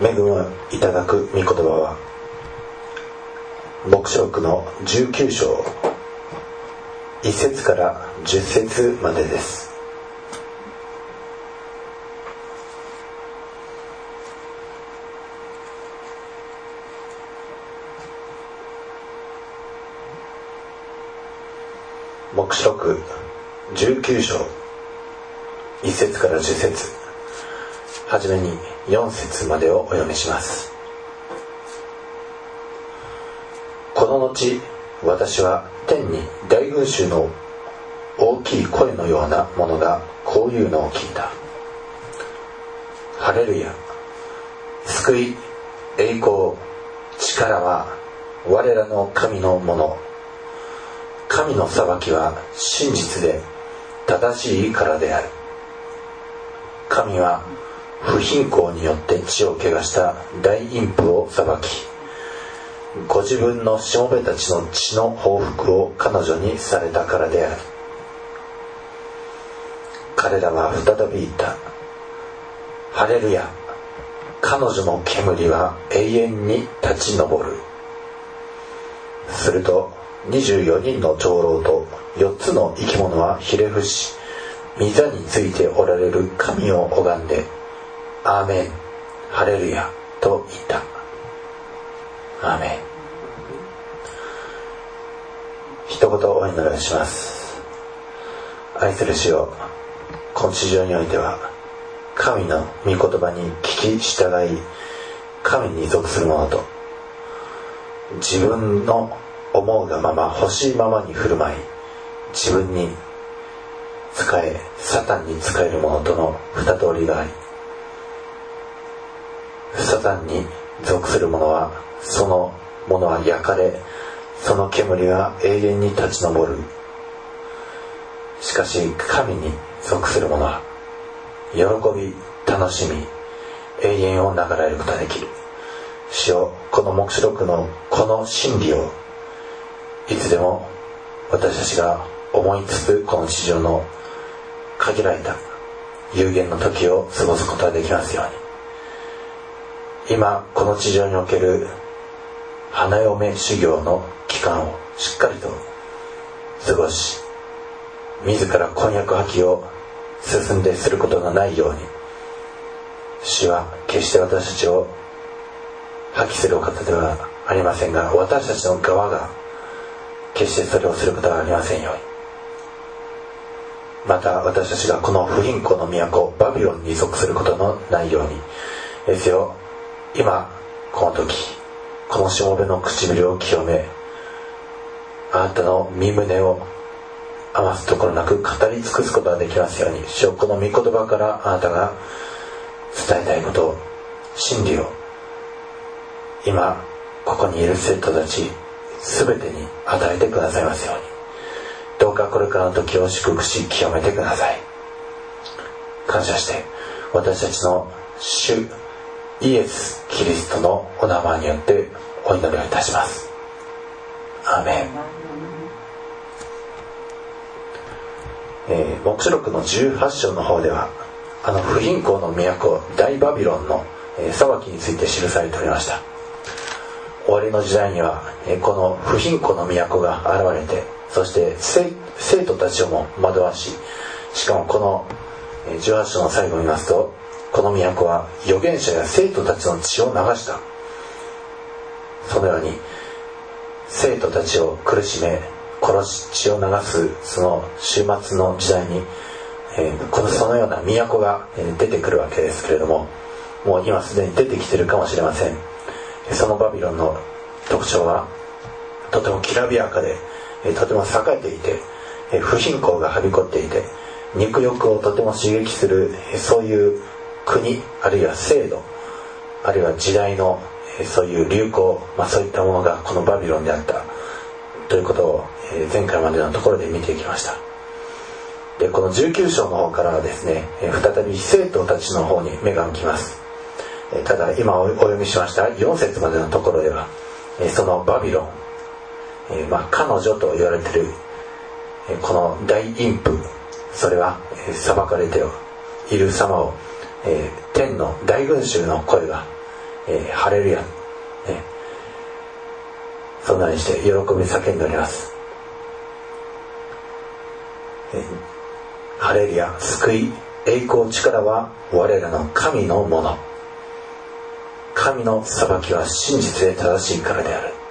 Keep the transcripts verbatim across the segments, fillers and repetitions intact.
恵みをいただく御言葉は黙示録のじゅうきゅう章いっ節からじゅっ節までです。黙示録じゅうきゅう章いっ節からじゅっ節、はじめによん節までをお読みします。この後、私は天に大群衆の大きい声のようなものがこういうのを聞いた。ハレルヤ、救い、栄光、力は我らの神のもの。神の裁きは真実で正しいからである。神は不貧困によって血を汚した大淫婦を裁き、ご自分のしもべたちの血の報復を彼女にされたからである。彼らは再び言った。ハレルヤ、彼女の煙は永遠に立ち上る。するとにじゅうよにんの長老とよっつの生き物はひれ伏し、御座についておられる神を拝んで、アーメン、ハレルヤと言った。アーメン。一言お祈りをします。愛する主よ、この地上においては神の御言葉に聞き従い、神に属する者と自分の思うがまま欲しいままに振る舞い、自分に仕えサタンに仕える者との二通りがあり、サタンに属する者はその者は焼かれ、その煙は永遠に立ち上る。しかし神に属する者は喜び楽しみ、永遠を流れることができる。主よ、この黙示録のこの真理をいつでも私たちが思いつつ、この地上の限られた有限の時を過ごすことができますように、今この地上における花嫁修行の期間をしっかりと過ごし、自ら婚約破棄を進んですることがないように、主は決して私たちを破棄するお方ではありませんが、私たちの側が決してそれをすることはありませんように。また私たちがこの不貧困の都バビロンに属することのないようにですよ。今この時、このしもべの唇を清め、あなたの身胸を余すところなく語り尽くすことができますように。主よ、この御言葉からあなたが伝えたいことを、真理を今ここにいる生徒たちすべてに与えてくださいますように。どうかこれからの時を祝福し清めてください。感謝して私たちの主イエス・キリストのお名前によってお祈りをいたします。アーメン。えー、黙示録のじゅうはち章の方では、あの不貧困の都大バビロンの、えー、裁きについて記されておりました。終わりの時代には、えー、この不貧困の都が現れて、そして生徒たちをも惑わし、しかもこのじゅうはち章の最後を見ますと、この都は預言者や生徒たちの血を流した。そのように生徒たちを苦しめ殺し血を流すその終末の時代に、えー、このそのような都が出てくるわけですけれども、もう今すでに出てきているかもしれません。そのバビロンの特徴はとてもきらびやかで、とても栄えていて、不貧困がはびこっていて、肉欲をとても刺激する、そういう国、あるいは制度、あるいは時代のそういう流行、まあ、そういったものがこのバビロンであったということを前回までのところで見ていきました。でこのじゅうきゅう章の方からはですね、再び生徒たちの方に目が向きます。ただ今お読みしましたよん節までのところでは、そのバビロン、えーまあ、彼女と言われているこの大淫婦、それは裁かれている様を、えー、天の大群衆の声がえー、ハレルヤ、ね、そんなにして喜び叫んでおります。えー、ハレルヤ、救い、栄光、力は我らの神のもの。神の裁きは真実で正しいからである。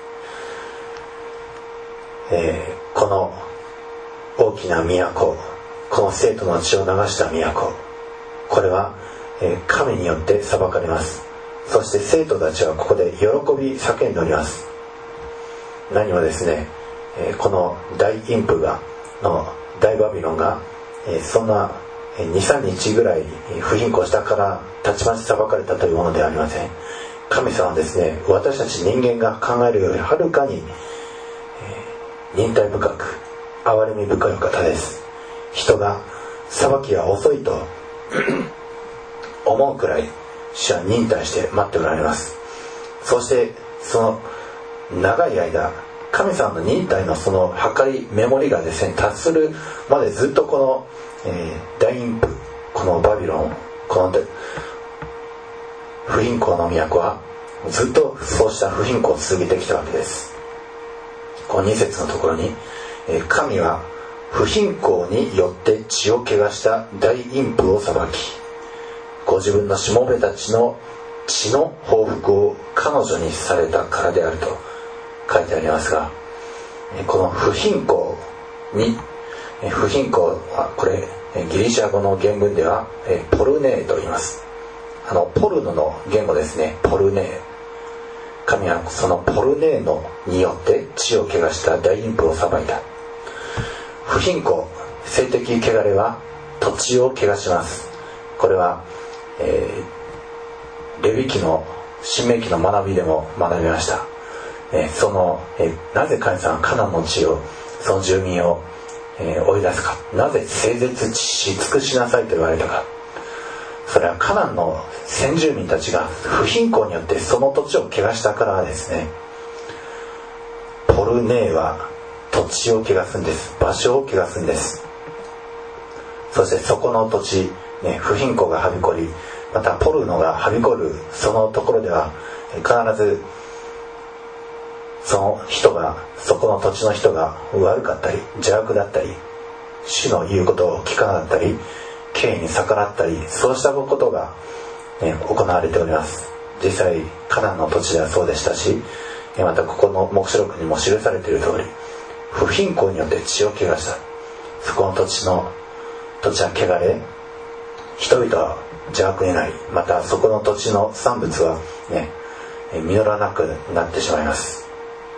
えー、この大きな都、この生徒の血を流した都、これは、えー、神によって裁かれます。そして生徒たちはここで喜び叫んでおります。何もですね、えー、この大陰譜がの大バビロンが、えー、そんな にさんにちぐらい不貧困したからたちまち裁かれたというものではありません。神様はですね、私たち人間が考えるよりはるかに、えー、忍耐深く憐れみ深いお方です。人が裁きが遅いと思うくらい主は忍耐して待っておられます。そしてその長い間、神様の忍耐のその計りメモリがですね達するまでずっとこの、えー、大陰譜、このバビロン、この不貧困の都はずっとそうした不貧困を続けてきたわけです。このに節のところに、えー、神は不貧困によって血を汚した大陰譜を裁き、ご自分のしもべたちの血の報復を彼女にされたからであると書いてありますが、この不貧困に、不貧困はこれギリシャ語の原文ではポルネーと言います。あのポルノの言語ですね、ポルネー。神はそのポルネーノによって血を汚した大陰譜を裁いた。不貧困、性的汚れは土地を汚します。これは、えー、レビ記の新明記の学びでも学びました。えー、その、えー、なぜ神様はカナンの地を、その住民を、えー、追い出すか、なぜ整絶し尽くしなさいと言われたか。それはカナンの先住民たちが不貧困によってその土地を汚したからですね。ポルネーは土地を汚すんです。場所を汚すんです。そしてそこの土地、ね、不貧困がはびこり、またポルノがはびこるそのところでは必ずその人が、そこの土地の人が悪かったり邪悪だったり、主の言うことを聞かなかったり、敬意に逆らったり、そうしたことが、ね、行われております。実際カナンの土地ではそうでしたし、またここの黙示録にも記されている通り、不貧困によって血を汚した。そこの土地の土地は汚れ、人々は邪悪になり、またそこの土地の産物はね、実らなくなってしまいます。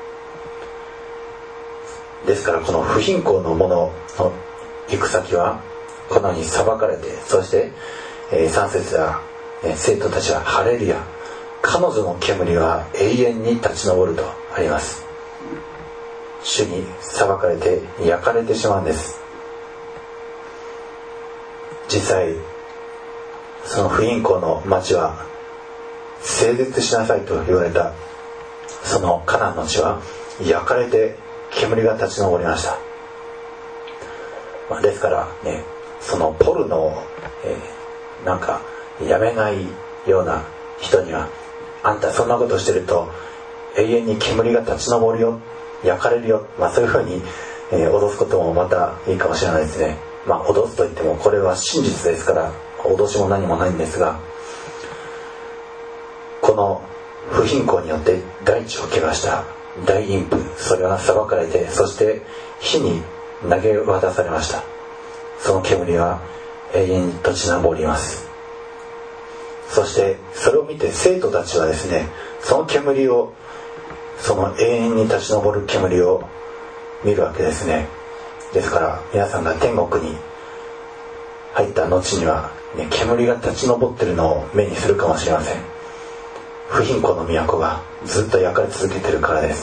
ですからこの不貧困のものの行く先はこのように裁かれて、そして、えー、さん節では、えー、生徒たちはハレルヤ、彼女の煙は永遠に立ち上るとあります。主に裁かれて焼かれてしまうんです。実際その不貧困の町は整絶しなさいと言われたそのカナンの地は焼かれて煙が立ち上りました。まあ、ですからね、そのポルノを、えー、なんかやめないような人には、あんたそんなことしてると永遠に煙が立ち上るよ、焼かれるよ、まあ、そういうふうに、えー、脅すこともまたいいかもしれないですね。まあ、脅すといってもこれは真実ですから脅しも何もないんですが、この不貧困によって大地を汚した大陰譜、それは裁かれて、そして火に投げ渡されました。その煙は永遠に立ち上ります。そしてそれを見て生徒たちはですね、その煙を、その永遠に立ち上る煙を見るわけですね。ですから皆さんが天国に入った後には、ね、煙が立ち上っているのを目にするかもしれません。不貧困の都がずっと焼かれ続けているからです。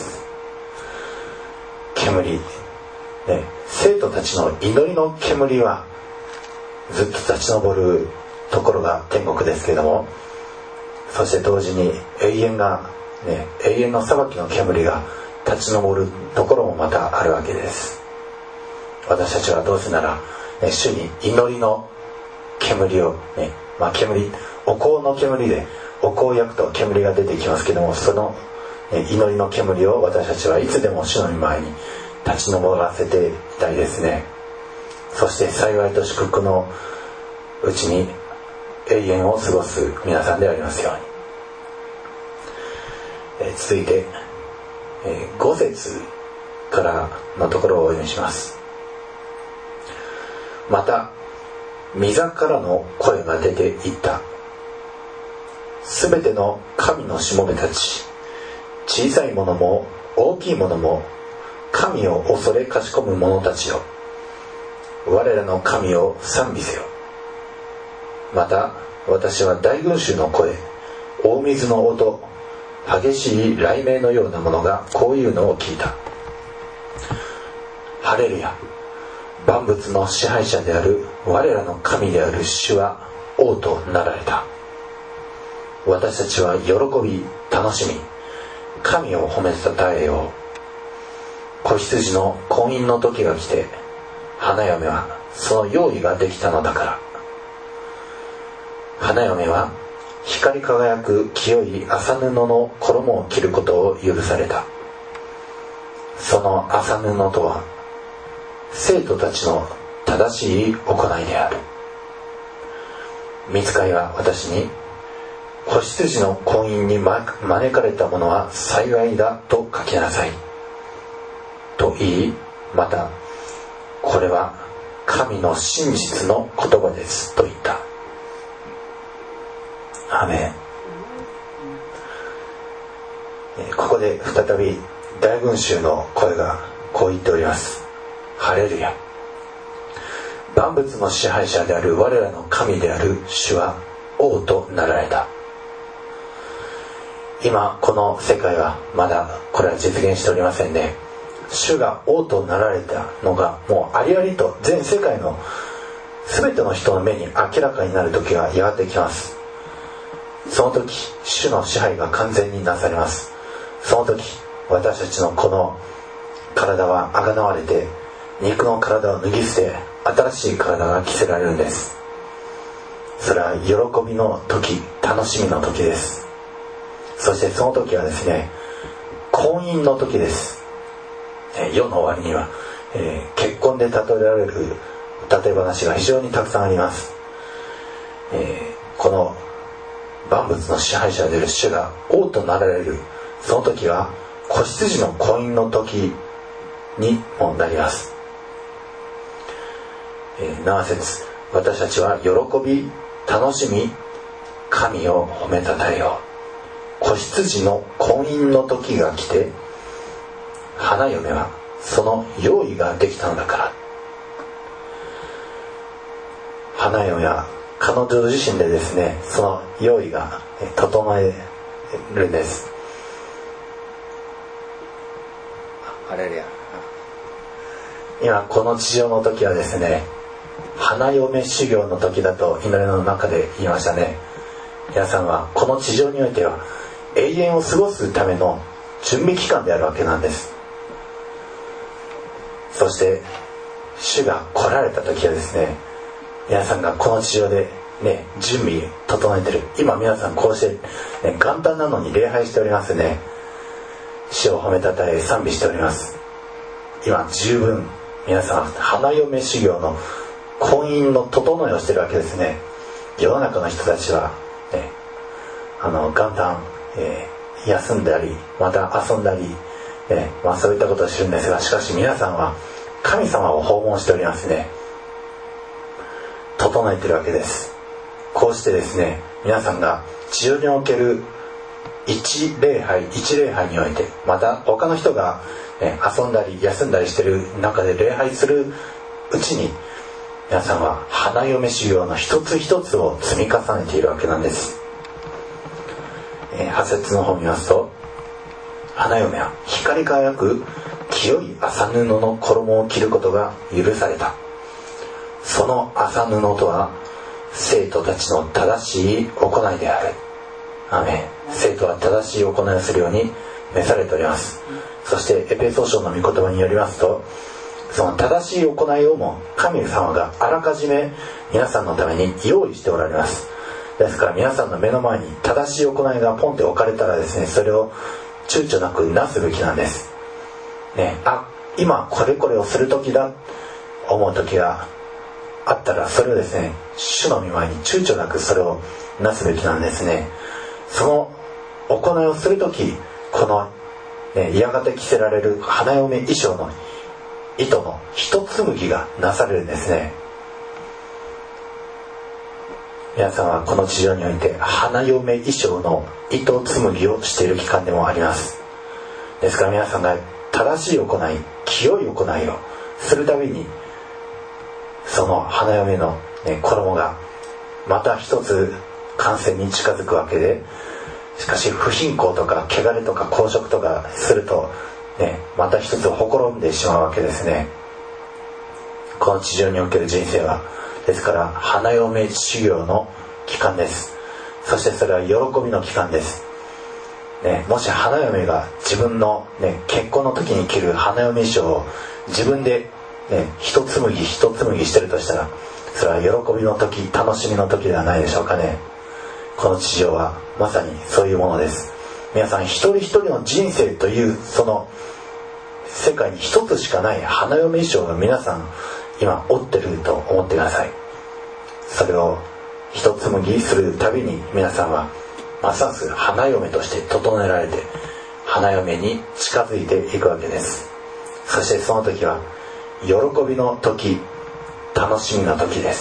煙、ね、生徒たちの祈りの煙はずっと立ち上るところが天国ですけれども、そして同時に永遠が、ね、永遠の裁きの煙が立ち上るところもまたあるわけです。私たちはどうせなら、ね、主に祈りの煙を、ね、まあ、煙、お香の煙でお香を焼くと煙が出てきますけども、その祈りの煙を私たちはいつでも主の御前に立ち上らせていたいですね。そして幸いと祝福のうちに永遠を過ごす皆さんでありますように。え続いてご節からのところをお読みします。また御座からの声が出ていった。すべての神のしもべたち、小さいものも大きいものも、神を恐れかしこむ者たちよ、我らの神を賛美せよ。また私は大群衆の声、大水の音、激しい雷鳴のようなものがこういうのを聞いた。ハレルヤ、万物の支配者である我らの神である主は王となられた。私たちは喜び楽しみ、神を褒めたたえよう。子羊の婚姻の時が来て、花嫁はその用意ができたのだから。花嫁は光り輝く清い麻布の衣を着ることを許された。その麻布とは生徒たちの正しい行いである。御使いは私に、子羊の婚姻に招かれた者は幸いだと書きなさいと言い、またこれは神の真実の言葉ですと言った。アーメン。ここで再び大群衆の声がこう言っております。ハレルヤ、万物の支配者である我らの神である主は王となられた。今この世界はまだこれは実現しておりませんね。主が王となられたのがもうありありと全世界の全ての人の目に明らかになる時がやがてきます。その時主の支配が完全になされます。その時私たちのこの体はあがなわれて、肉の体を脱ぎ捨て新しい体が着せられるんです。それは喜びの時、楽しみの時です。そしてその時はですね、婚姻の時です。世の終わりには、えー、結婚で例えられる例え話が非常にたくさんあります。えー、この万物の支配者である主が王となられるその時は子羊の婚姻の時にもなります。えー、なな節、私たちは喜び楽しみ神を褒めたたえよう。子羊の婚姻の時が来て、花嫁はその用意ができたのだから。花嫁は彼女自身でですね、その用意が整えるんです。ハレルヤ。今この地上の時はですね、花嫁修行の時だと祈りの中で言いましたね。皆さんはこの地上においては永遠を過ごすための準備期間であるわけなんです。そして主が来られた時はですね、皆さんがこの地上でね、準備整えてる。今皆さんこうして、ね、元旦なのに礼拝しておりますね。主を褒めたたえ賛美しております。今十分皆さん花嫁修行の婚姻の整えをしてるわけですね。世の中の人たちは、ね、あの元旦、えー、休んだりまた遊んだり、えーまあ、そういったことをするんですが、しかし皆さんは神様を訪問しておりますね。整えてるわけです。こうしてですね、皆さんが地上における一礼拝一礼拝において、また他の人が、ね、遊んだり休んだりしてる中で礼拝するうちに、皆さんは花嫁修行の一つ一つを積み重ねているわけなんです。えー、は節の方を見ますと、花嫁は光り輝く清い麻布の衣を着ることが許された。その麻布とは生徒たちの正しい行いである。アーメン。生徒は正しい行いをするように召されております。そしてエペソ書の御言葉によりますと、その正しい行いをも神様があらかじめ皆さんのために用意しておられます。 ですから皆さんの目の前に正しい行いがポンって置かれたらですね、それを躊躇なくなすべきなんです、ね、あ、今これこれをする時だ思う時があったら、それをですね、主の御前に躊躇なくそれをなすべきなんですね。その行いをする時、この、ね、やがて着せられる花嫁衣装の糸の一紡ぎがなされるんですね。皆さんはこの地上において花嫁衣装の糸紡ぎをしている期間でもあります。ですから皆さんが正しい行い、清い行いをするたびに、その花嫁の、ね、衣がまた一つ完成に近づくわけで、しかし不貧困とか汚れとか公職とかすると、ね、また一つほころんでしまうわけですね。この地上における人生はですから花嫁修行の期間です。そしてそれは喜びの期間です、ね、もし花嫁が自分の、ね、結婚の時に着る花嫁衣装を自分で、ね、一紡ぎ一紡ぎしてるとしたら、それは喜びの時、楽しみの時ではないでしょうかね。この地上はまさにそういうものです。皆さん一人一人の人生というその世界に一つしかない花嫁衣装が皆さん今織ってると思ってください。それを一紡ぎするたびに皆さんはますます花嫁として整えられて花嫁に近づいていくわけです。そしてその時は喜びの時、楽しみの時です。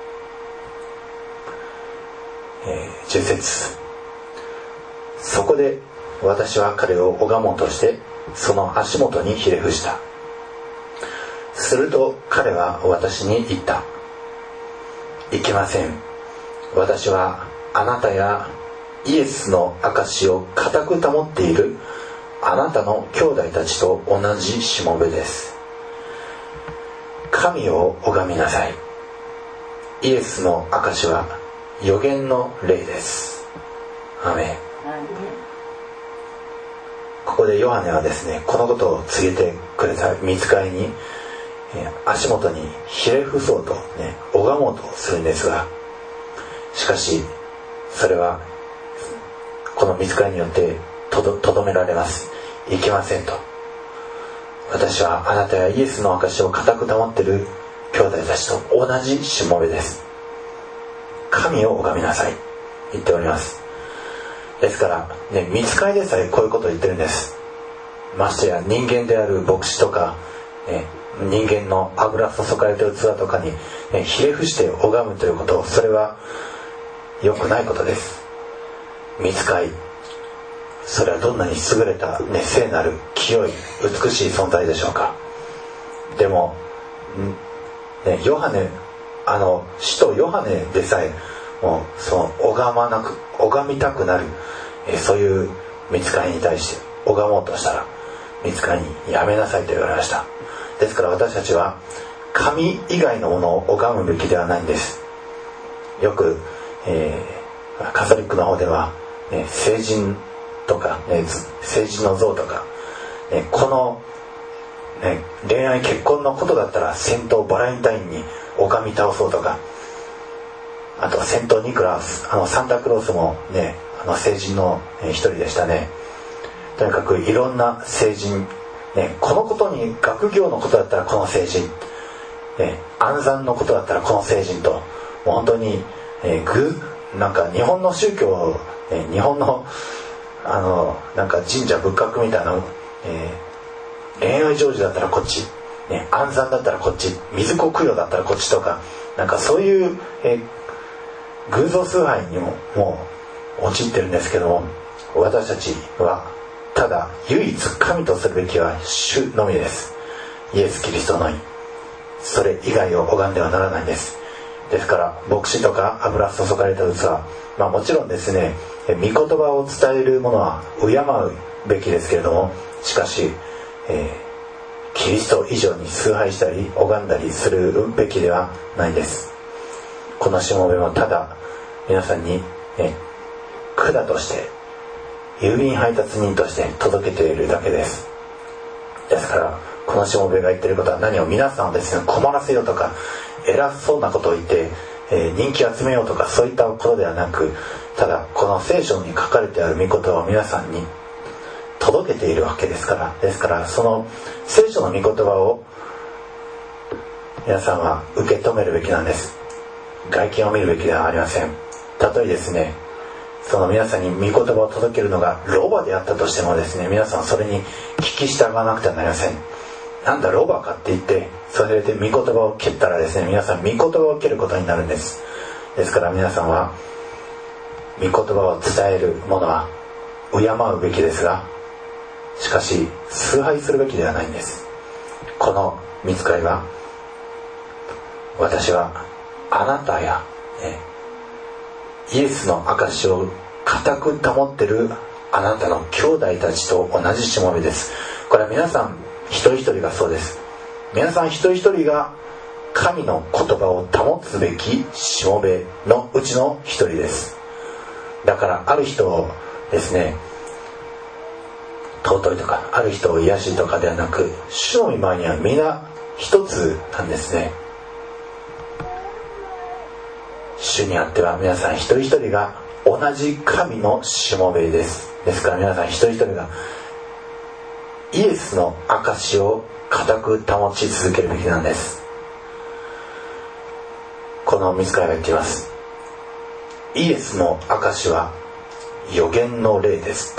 えー、じゅっ節、そこで私は彼を拝もうとしてその足元にひれ伏した。すると彼は私に言った。いけません。私はあなたやイエスの証を固く保っているあなたの兄弟たちと同じしもべです。神を拝みなさい。イエスの証は預言の霊です。アーメン。ここでヨハネはですね、このことを告げてくれた御使いに足元にひれ伏そうとね、拝もうとするんですが、しかしそれはこの御使いによってと ど, とどめられます。いけませんと。私はあなたやイエスの証を固く保っている兄弟たちと同じしもべです。神を拝みなさい言っております。ですからね、御使いでさえこういうことを言ってるんです。ましてや人間である牧師とか、ね、人間の油注がれている器とかに、ね、ひれ伏して拝むということ、それは良くないことです。御使い、それはどんなに優れた、ね、聖なる清い美しい存在でしょうか。でも、ね、ヨハネ、あの使徒ヨハネでさえもうその拝まなく拝みたくなる、えそういう御使いに対して拝もうとしたら御使いにやめなさいと言われました。ですから私たちは神以外のものを拝むべきではないんです。よく、えー、カトリックの方では、ね、聖人とか、ね、聖人の像とか、ね、この、ね、恋愛結婚のことだったらセントバレンタインに拝み倒そうとか、あとセントニクラウス、あのサンタクロースもね、あの聖人の一人でしたね。とにかくいろんな聖人、ね、このことに学業のことだったらこの聖人、ね、安産のことだったらこの聖人と、もう本当に、えー、ぐなんか日本の宗教、ね、日本のあのなんか神社仏閣みたいな、えー、恋愛成就だったらこっち、ね、安産だったらこっち、水子供養だったらこっちとか、なんかそういう、えー、偶像崇拝にももう陥ってるんですけども、私たちはただ唯一神とするべきは主のみです。イエス・キリストのみ。それ以外を拝んではならないんです。ですから牧師とか油注がれた器、まあもちろんですね、御言葉を伝えるものは敬うべきですけれども、しかし、えー、キリスト以上に崇拝したり拝んだりするべきではないんです。このしもべもただ皆さんに、ね、管として郵便配達人として届けているだけです。ですからこのしもべが言っていることは何を皆さんをですね困らせようとか偉そうなことを言って、 えー、人気集めようとかそういったことではなく、ただこの聖書に書かれてある御言葉を皆さんに届けているわけですから、ですからその聖書の御言葉を皆さんは受け止めるべきなんです。外見を見るべきではありません。たとえですね、その皆さんに御言葉を届けるのがロバであったとしてもですね、皆さんそれに聞き従わなくてはなりません。なんだロバかって言ってそれで御言葉を蹴ったらですね、皆さん御言葉を蹴ることになるんです。ですから皆さんは御言葉を伝えるものは敬うべきですが、しかし崇拝するべきではないんです。この御使いは、私はあなたや、ね、イエスの証を固く保ってるあなたの兄弟たちと同じしもべです。これは皆さん一人一人がそうです。皆さん一人一人が神の言葉を保つべきしもべのうちの一人です。だからある人をですね、尊いとかある人を癒しとかではなく、主の御前には皆一つなんですね。主にあっては皆さん一人一人が同じ神のしもべです。ですから皆さん一人一人がイエスの証を固く保ち続けるべきなんです。この御使いが言っています。イエスの証は預言の霊ですと。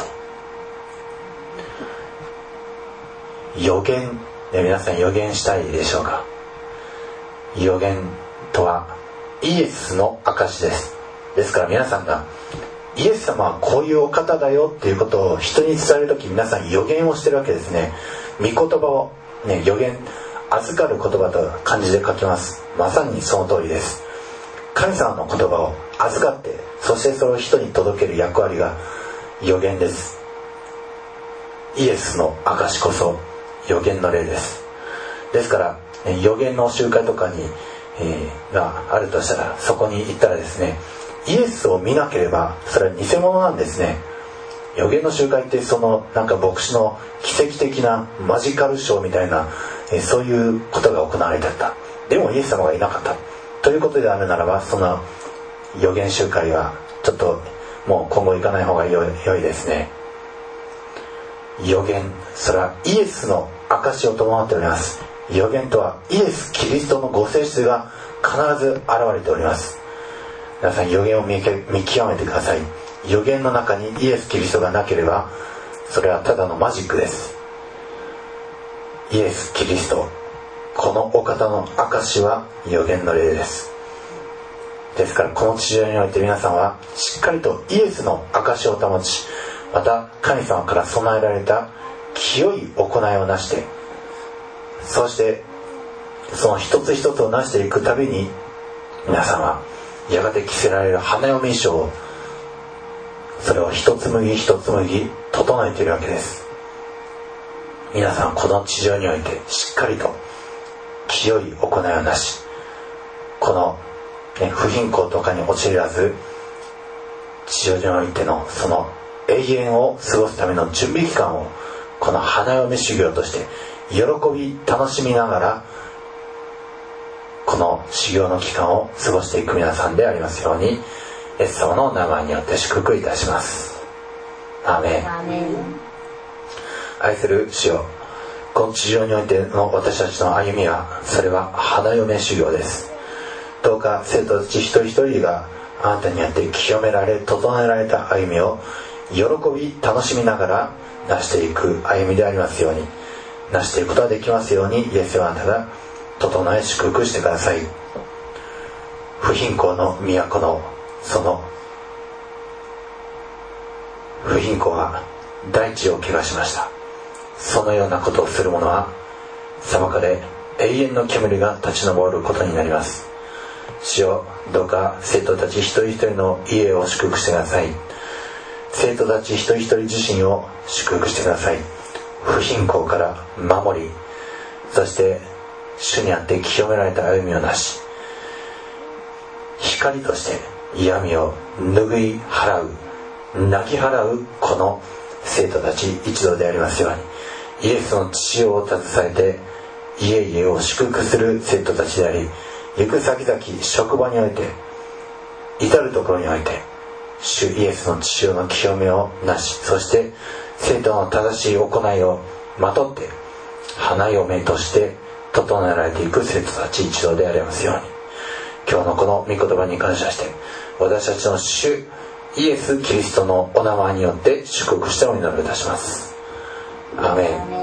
預言、ね、皆さん預言したいでしょうか。預言とはイエスの証です。ですから皆さんがイエス様はこういうお方だよっていうことを人に伝えるとき、皆さん預言をしてるわけですね。御言葉を、ね、預言、預かる言葉と漢字で書きます。まさにその通りです。神様の言葉を預かって、そしてそれを人に届ける役割が預言です。イエスの証こそ預言の霊です。ですから預言の集会とかに、えー、があるとしたら、そこに行ったらですね、イエスを見なければそれは偽物なんですね。預言の集会ってそのなんか牧師の奇跡的なマジカルショーみたいな、えー、そういうことが行われていた。でもイエス様がいなかったということであるならば、その預言集会はちょっともう今後行かない方がよい、良いですね。預言、それはイエスの証を伴っております。預言とはイエス・キリストのご性質が必ず現れております。皆さん預言を 見, 見極めてください。預言の中にイエス・キリストがなければそれはただのマジックです。イエス・キリスト、このお方の証は預言の霊です。ですからこの地上において皆さんはしっかりとイエスの証を保ち、また神様から備えられた清い行いをなして、そしてその一つ一つをなしていくたびに、皆さんはやがて着せられる花嫁衣装を、それを一つ麦一つ麦整えているわけです。皆さんこの地上においてしっかりと清い行いをなし、この、ね、不貧困とかに陥らず、地上においてのその永遠を過ごすための準備期間を、この花嫁修行として喜び楽しみながら、この修行の期間を過ごしていく皆さんでありますように、イエス様の名前によって祝福いたします。アーメン。 アーメン。 愛する主よ、この地上においての私たちの歩みは、それは花嫁修行です。どうか生徒たち一人一人があなたによって清められ整えられた歩みを喜び楽しみながら成していく歩みでありますように、成していくことができますように、イエスはあなたが整え祝福してください。不貧困の都のその不貧困は大地を汚しました。そのようなことをする者は裁かれ、永遠の煙が立ち上ることになります。主よ、どうか生徒たち一人一人の家を祝福してください。生徒たち一人一人自身を祝福してください。不貧困から守り、そして主にあって清められた歩みをなし、光として闇を拭い払う、泣き払うこの生徒たち一同でありますように、イエスの血を携えて家々を祝福する生徒たちであり、 行く先々職場において至るところにおいて主イエスの血潮の清めをなし、そして生徒の正しい行いをまとって花嫁として整えられていく生徒たち一同でありますように、今日のこの御言葉に感謝して私たちの主イエス・キリストのお名前によって祝福してお祈りいたします。アーメン。